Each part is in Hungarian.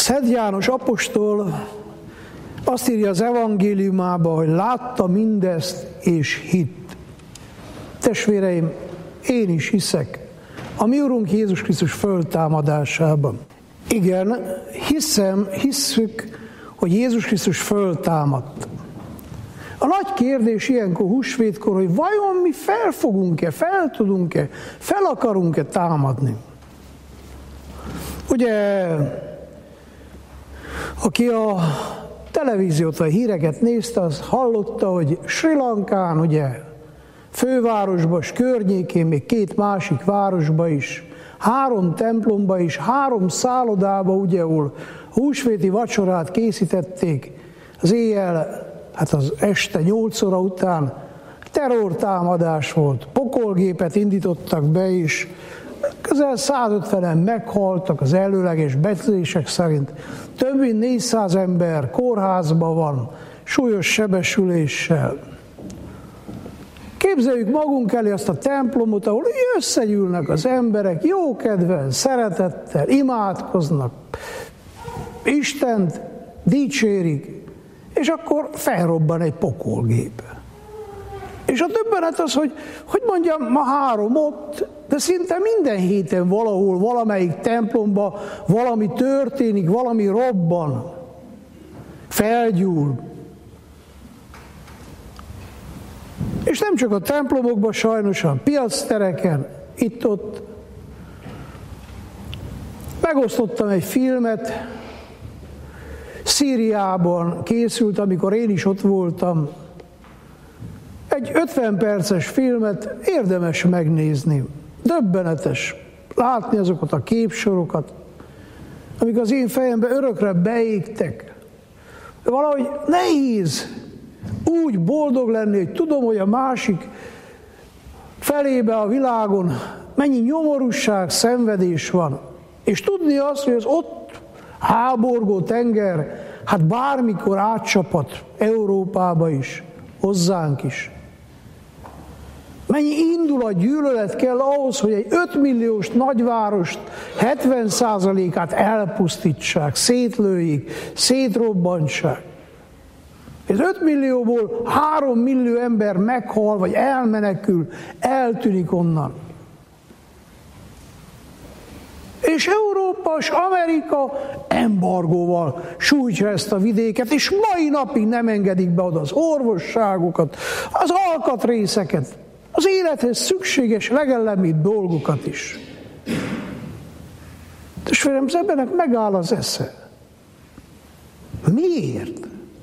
Szent János apostol azt írja az evangéliumában, hogy látta mindezt és hitt. Testvéreim, én is hiszek a mi Urunk Jézus Krisztus föltámadásában. Igen, hisszük, hogy Jézus Krisztus föltámadt. A nagy kérdés ilyenkor húsvétkor, hogy vajon mi fel fogunk-e, fel tudunk-e, fel akarunk-e támadni. Ugye, aki a televíziót, a híreket nézte, az hallotta, hogy Sri Lankán, ugye, fővárosban és környékén, még 2 másik városban is, 3 templomba is, 3 szállodába, ugye, ahol húsvéti vacsorát készítették, az éjjel, hát az este 8 óra után terrortámadás volt, pokolgépet indítottak be is, közel 150-en meghaltak az előleges becslések szerint, több mint 400 ember kórházban van, súlyos sebesüléssel. Képzeljük magunk elé azt a templomot, ahol összegyűlnek az emberek, jókedven, szeretettel, imádkoznak, Istent dicsérik, és akkor felrobban egy pokolgép. És a döbbenet az, hogy mondjam, ma 3 ott, de szinte minden héten valahol, valamelyik templomban valami történik, valami robban, felgyúl. És nem csak a templomokban, sajnos a piactereken, itt-ott. Megosztottam egy filmet, Szíriában készült, amikor én is ott voltam. Egy 50 perces filmet érdemes megnézni. Döbbenetes látni azokat a képsorokat, amik az én fejembe örökre beégtek. Valahogy nehéz úgy boldog lenni, hogy tudom, hogy a másik felébe a világon mennyi nyomorúság, szenvedés van. És tudni azt, hogy az ott háborgó tenger, hát bármikor átcsapat Európába is, hozzánk is. Mennyi indulat, gyűlölet kell ahhoz, hogy egy 5 milliós nagyvárost 70%-át elpusztítsák, szétlőjék, szétrobbantsák. Ez 5 millióból 3 millió ember meghal, vagy elmenekül, eltűnik onnan. És Európa és Amerika embargóval sújtja ezt a vidéket, és mai napig nem engedik be oda az orvosságokat, az alkatrészeket, az élethez szükséges legellemibb dolgokat is. Testvérem, az embernek megáll az esze. Miért?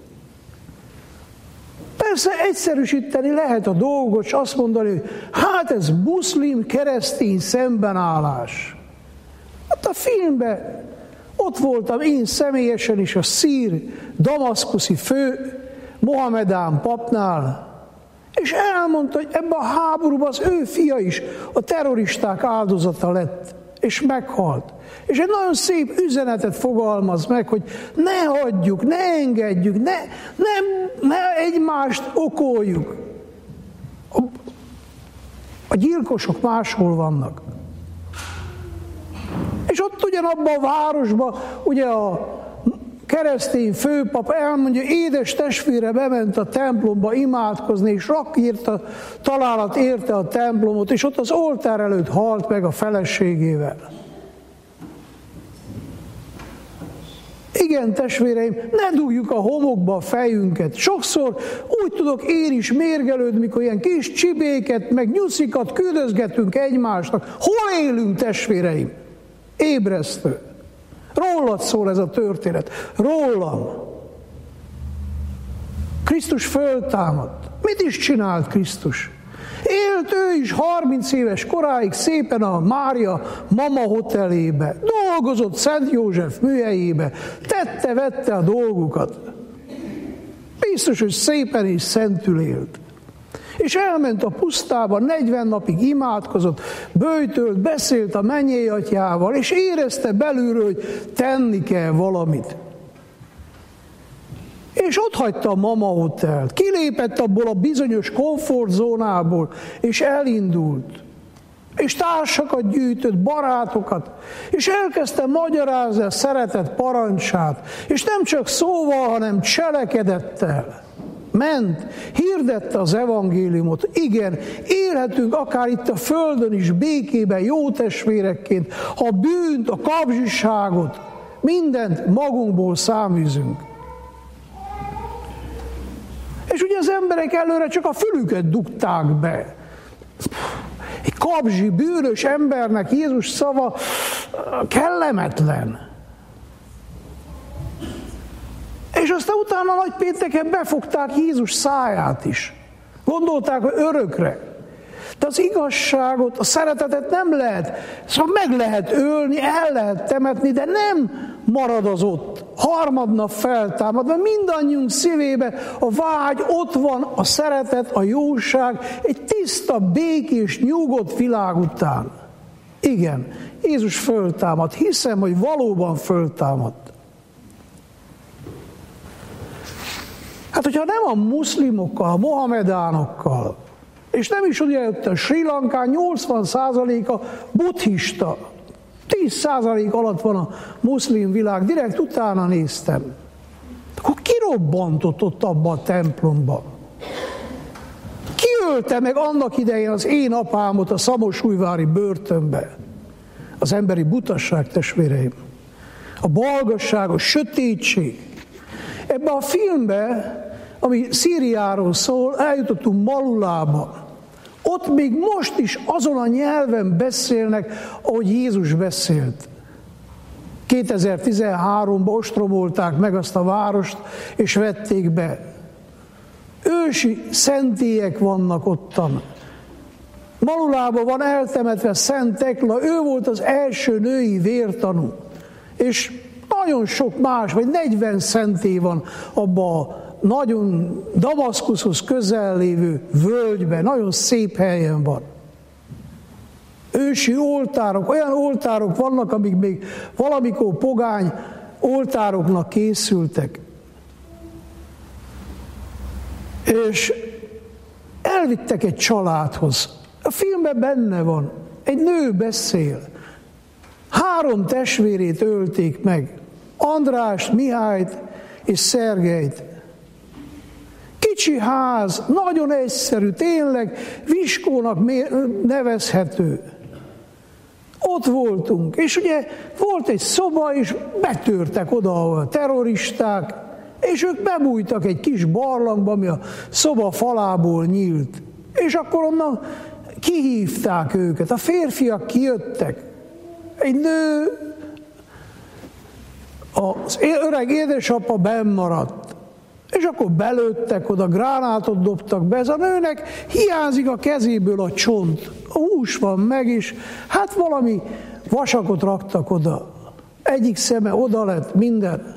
Persze egyszerűsíteni lehet a dolgot, és azt mondani, hogy hát ez muszlim-keresztény szembenállás. Hát a filmben ott voltam én személyesen is a szír damaszkuszi fő Mohamedán papnál, és elmondta, hogy ebben a háborúban az ő fia is a terroristák áldozata lett, és meghalt. És egy nagyon szép üzenetet fogalmaz meg, hogy ne hagyjuk, ne engedjük, ne egymást okoljuk. A gyilkosok máshol vannak. És ott ugyanabban a városban, ugye a keresztény főpap elmondja, édes testvére bement a templomba imádkozni, és rakírta, találat érte a templomot, és ott az oltár előtt halt meg a feleségével. Igen, testvéreim, ne dugjuk a homokba a fejünket. Sokszor úgy tudok én is mérgelődni, mikor ilyen kis csibéket, meg nyuszikat küldözgetünk egymásnak. Hol élünk, testvéreim? Ébresztő. Rólad szól ez a történet. Rólam. Krisztus föltámadt. Mit is csinált Krisztus? Élt ő is 30 éves koráig szépen a Mária mama hotelébe. Dolgozott Szent József műhelyébe. Tette-vette a dolgukat. Biztos, hogy szépen és szentül élt. És elment a pusztába, 40 napig imádkozott, böjtölt, beszélt a mennyei atyával, és érezte belülről, hogy tenni kell valamit. És ott hagyta a mama hotelt, kilépett abból a bizonyos komfortzónából, és elindult. és társakat gyűjtött, barátokat, és elkezdte magyarázni a szeretet parancsát, és nem csak szóval, hanem cselekedettel. Ment, hirdette az evangéliumot. Igen, élhetünk akár itt a földön is békében, jó testvérekként, ha a bűnt, a kapzsiságot, mindent magunkból száműzünk. És ugye az emberek előre csak a fülüket dugták be. Egy kapzsi, bűnös embernek Jézus szava kellemetlen. És aztán utána nagypénteken befogták Jézus száját is. Gondolták, hogy örökre. De az igazságot, a szeretetet nem lehet. Szóval meg lehet ölni, el lehet temetni, de nem marad az ott. Harmadnap feltámad, mert mindannyiunk szívében a vágy ott van, a szeretet, a jóság, egy tiszta, békés, nyugodt világ után. Igen, Jézus föltámad. Hiszem, hogy valóban föltámadt. Hát, hogyha nem a muszlimokkal, a mohamedánokkal, és nem is ugye a Sri Lankán 80%-a buddhista, 10% alatt van a muszlim világ, direkt utána néztem. Akkor ki robbantott ott abba a templomba? Ki ölte meg annak idején az én apámot a szamosújvári börtönbe? Az emberi butasság, testvéreim. A balgasság, a sötétség. Ebben a filmben, ami Szíriáról szól, eljutottunk Malulába. Ott még most is azon a nyelven beszélnek, ahogy Jézus beszélt. 2013-ban ostromolták meg azt a várost, és vették be. Ősi szentélyek vannak ottan. Malulában van eltemetve Szent Tekla, ő volt az első női vértanú. És nagyon sok más, vagy 40 szentély van abban a nagyon Damaszkuszhoz közel lévő völgyben, nagyon szép helyen van. Ősi oltárok, olyan oltárok vannak, amik még valamikor pogány oltároknak készültek. És elvittek egy családhoz. A filmben benne van. Egy nő beszél. 3 testvérét ölték meg. Andrást, Mihályt és Szergejt. Kicsi ház, nagyon egyszerű, tényleg Viskónak nevezhető. Ott voltunk, és ugye volt egy szoba, és betörtek oda a terroristák, és ők bebújtak egy kis barlangba, ami a szoba falából nyílt. És akkor onnan kihívták őket, a férfiak kijöttek. Egy nő, az öreg édesapa benn maradt. És akkor belőttek oda, gránátot dobtak be. Ez a nőnek hiányzik a kezéből a csont. A hús van meg is. Hát valami vasakot raktak oda. Egyik szeme oda lett, minden.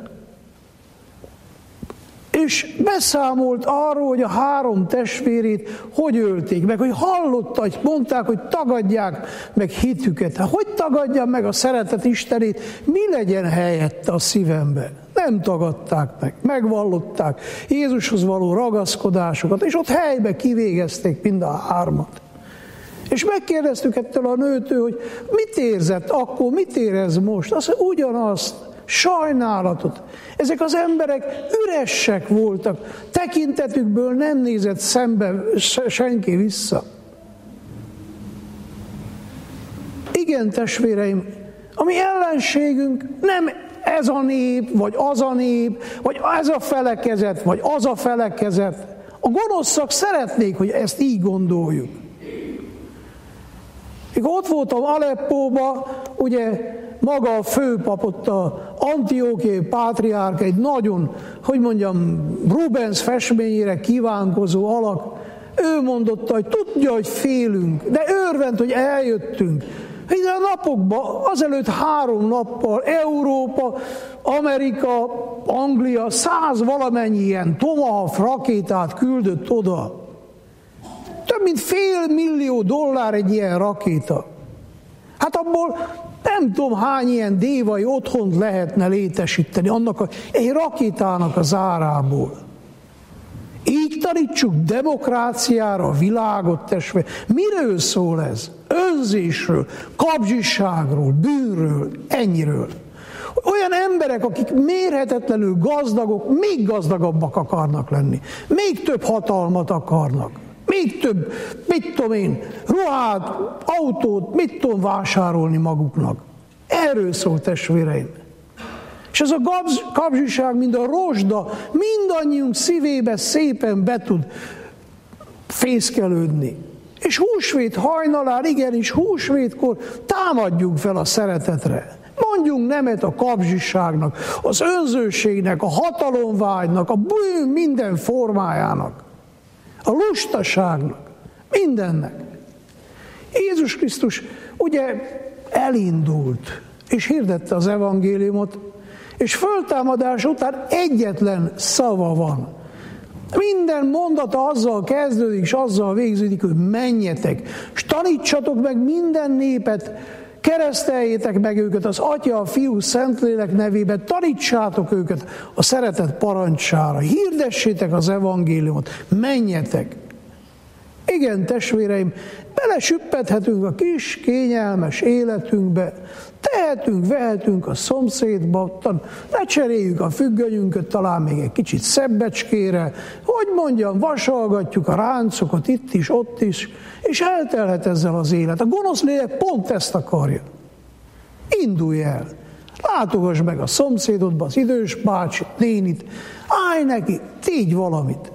És beszámolt arról, hogy a 3 testvérét hogy ölték meg, hogy hallotta, hogy mondták, hogy tagadják meg hitüket. Hát hogy tagadja meg a szeretet Istenét? Mi legyen helyette a szívemben? Nem tagadták meg, megvallották Jézushoz való ragaszkodásokat, és ott helybe kivégezték mind a 3. És megkérdeztük ettől a nőtől, hogy mit érzett akkor, mit érez most? Azt mondja, ugyanazt, sajnálatot. Ezek az emberek üressek voltak, tekintetükből nem nézett szembe senki vissza. Igen, testvéreim, a mi ellenségünk nem ez a nép, vagy az a nép, vagy ez a felekezet, vagy az a felekezet. A gonoszak szeretnék, hogy ezt így gondoljuk. Mikor ott voltam Aleppóba, ugye maga a főpap, ott a Antiókiai pátriárk, egy nagyon, hogy mondjam, Rubens festményére kívánkozó alak, ő mondotta, hogy tudja, hogy félünk, de örvend, hogy eljöttünk. Ide a napokban, azelőtt 3 nappal Európa, Amerika, Anglia 100 valamennyi ilyen Tomahawk rakétát küldött oda. Több mint $500 000 egy ilyen rakéta. Hát abból nem tudom hány ilyen dévai otthont lehetne létesíteni annak egy rakétának az árából. Így tanítsuk demokráciára a világot, testvére. Miről szól ez? Önzésről, kapzsiságról, bűnről, ennyiről. Olyan emberek, akik mérhetetlenül gazdagok, még gazdagabbak akarnak lenni. Még több hatalmat akarnak. Még több, mit tudom én, ruhát, autót, mit tudom vásárolni maguknak. Erről szól, testvéreim. És ez a kapzsiság, mint a rozsda, mindannyiunk szívébe szépen be tud fészkelődni. És húsvét hajnalán, igenis húsvétkor támadjunk fel a szeretetre. Mondjunk nemet a kapzsiságnak, az önzőségnek, a hatalomvágynak, a bűn minden formájának, a lustaságnak, mindennek. Jézus Krisztus ugye elindult, és hirdette az evangéliumot, és föltámadás után egyetlen szava van. Minden mondata azzal kezdődik, és azzal végződik, hogy menjetek, és tanítsatok meg minden népet, kereszteljétek meg őket az Atya, a Fiú, Szentlélek nevében, tanítsátok őket a szeretet parancsára, hirdessétek az evangéliumot, menjetek. Igen, testvéreim, belesüppedhetünk a kis, kényelmes életünkbe, tehetünk, vehetünk a szomszédba, lecseréljük a függönyünket, talán még egy kicsit szebbecskére, hogy mondjam, vasalgatjuk a ráncokat itt is, ott is, és eltelhet ezzel az élet. A gonosz lélek pont ezt akarja. Indulj el, látogass meg a szomszédodba, az idős bácsit, nénit, állj neki, tégy valamit.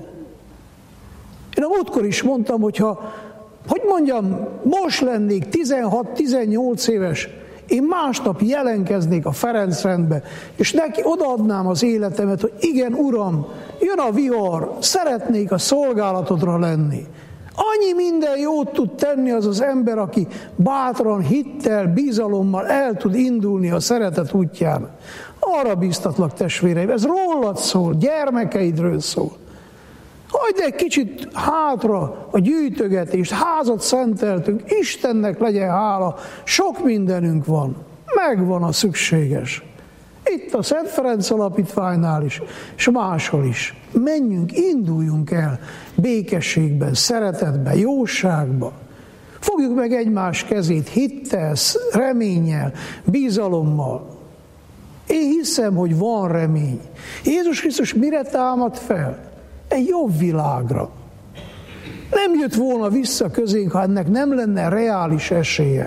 Én a múltkor is mondtam, hogy mondjam, most lennék 16-18 éves, én másnap jelenkeznék a Ferencrendbe, és neki odaadnám az életemet, hogy igen, Uram, jön a vihar, szeretnék a szolgálatodra lenni. Annyi minden jót tud tenni az az ember, aki bátran, hittel, bizalommal el tud indulni a szeretet útján. Arra bíztatlak, testvéreim, ez rólad szól, gyermekeidről szól. Hagyd egy kicsit hátra a gyűjtögetést, házat szenteltünk, Istennek legyen hála, sok mindenünk van, megvan a szükséges. Itt a Szent Ferenc Alapítványnál is, és máshol is. Menjünk, induljunk el békességben, szeretetben, jóságban. Fogjuk meg egymás kezét hittel, reménnyel, bizalommal. Én hiszem, hogy van remény. Jézus Krisztus mire támad fel? Egy jobb világra. Nem jött volna vissza közénk, ha ennek nem lenne reális esélye.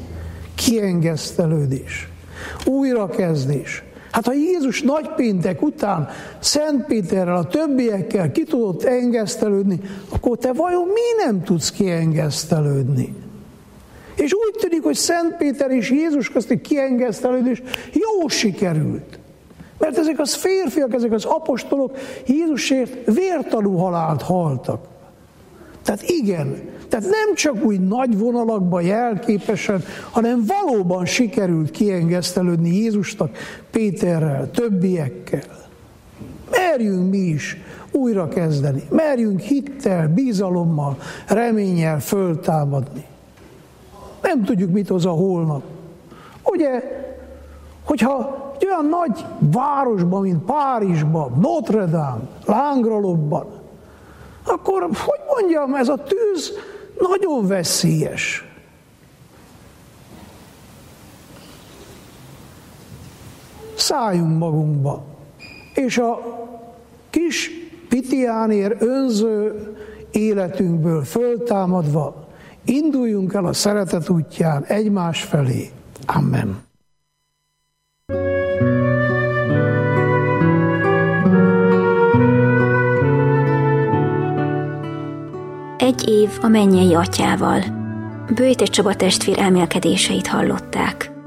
Kiengesztelődés, újrakezdés. Hát ha Jézus nagypéntek után Szent Péterrel, a többiekkel ki tudott engesztelődni, akkor te vajon mi nem tudsz kiengesztelődni? És úgy tűnik, hogy Szent Péter és Jézus közti kiengesztelődés jó sikerült. Mert ezek az férfiak, ezek az apostolok Jézusért vértanú halált haltak. Tehát igen, tehát nem csak úgy nagy vonalakban jelképesen, hanem valóban sikerült kiengesztelődni Jézusnak, Péterrel, többiekkel. Merjünk mi is újra kezdeni, merjünk hittel, bizalommal, reménnyel föltámadni. Nem tudjuk, mit hoz a holnap. Ugye, hogyha egy olyan nagy városban, mint Párizsban, Notre Dame, lángra lobban, akkor, hogy mondjam, ez a tűz nagyon veszélyes. Szálljunk magunkba, és a kis pitiánér önző életünkből föltámadva induljunk el a szeretet útján egymás felé. Amen. Egy év a mennyei atyával. Böjte Csaba testvér elmélkedéseit hallották.